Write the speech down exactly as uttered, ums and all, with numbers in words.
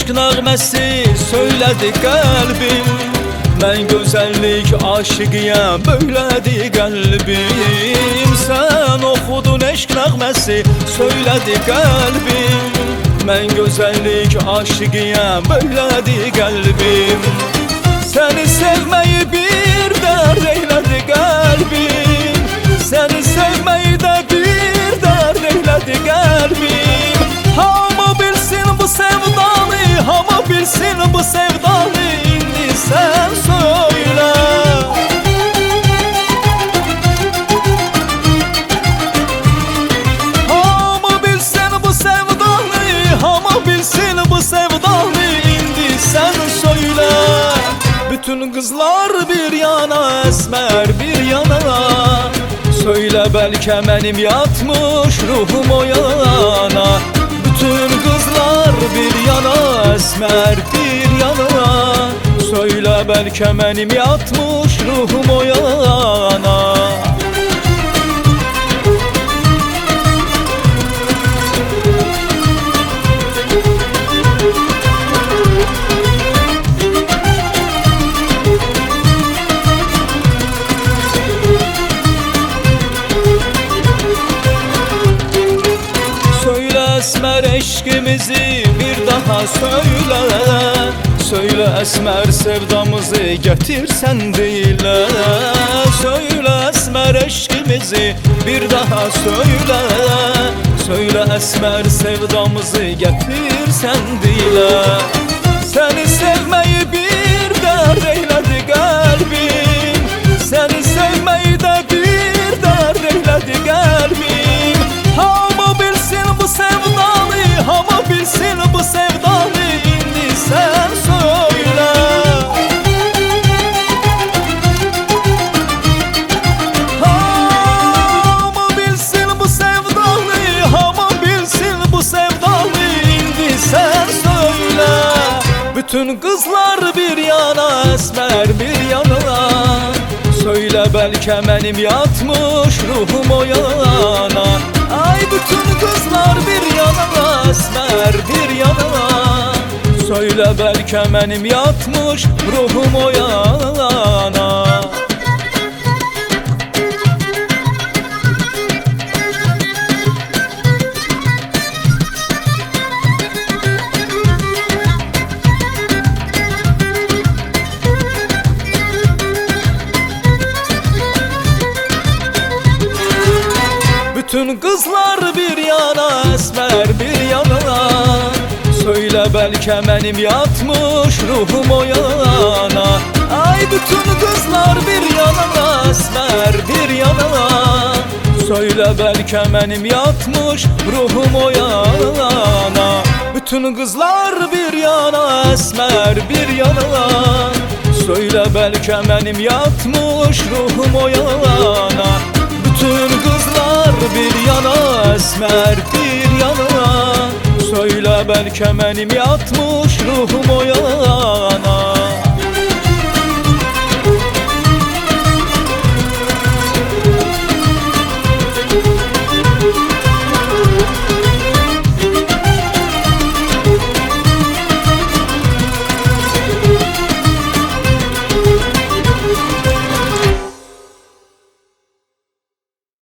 eşq nəğməsi söylədi qəlbim. Mən gözəllik aşıqıyam, böylədi qəlbim. Sən oxudun eşq nəğməsi söylədi qəlbim. Mən gözəllik aşıqıyam, böylədi qəlbim. Səni sevməyi bir dərd eylədi qəlbim. Səni sevməyi də bir dərd eylədi qəlbim. Hamı bilsin bu sevdanı, hamı bilsin bu sevdanı. İndi sən söylə. Hamı bilsin bu sevdanı, hamı bilsin bu sevdanı. İndi sən söylə. Bütün qızlar bir yana, əsmər bir yana. Söylə bəlkə mənim yatmış ruhum o yana. Bütün qızlar bir yana, əsmər bir yana. Söylə bəlkə mənim yatmış ruhum o yana. Əsmər eşqimizi bir daha söylə. Söylə əsmər sevdamızı gətirsən dilə. Söylə əsmər eşqimizi bir daha söylə. Söylə əsmər sevdamızı gətirsən dilə. Səni sevməyi bir dərd eylədi qəlbim. Səni sevməyi də bir dərd eylədi qəlbim. Hamı bilsin bu sevdanı, hamı bilsin bu sevdanı. İndi sən söylə. Hamı bilsin bu sevdanı, hamı bilsin bu sevdanı. İndi sən söylə. Bütün qızlar bir yana, əsmər bir yana. Söylə bəlkə mənim yatmış ruhum o yana. Ay bütün qızlar bir yana, əsmər bir yana. Söylə bəlkə mənim yatmış ruhum o yana. Bütün qızlar bir yana, əsmər bir yana. Söylə bəlkə mənim yatmış ruhum o yana. Ay bütün qızlar bir yana, əsmər bir yana. Söylə bəlkə mənim yatmış ruhum o yana. Bütün qızlar bir yana, əsmər bir yana. Söylə bəlkə mənim yatmış ruhum o yana. Bütün qızlar bir yana, əsmər bir yana. Söylə bəlkə mənim yatmış ruhum o yana.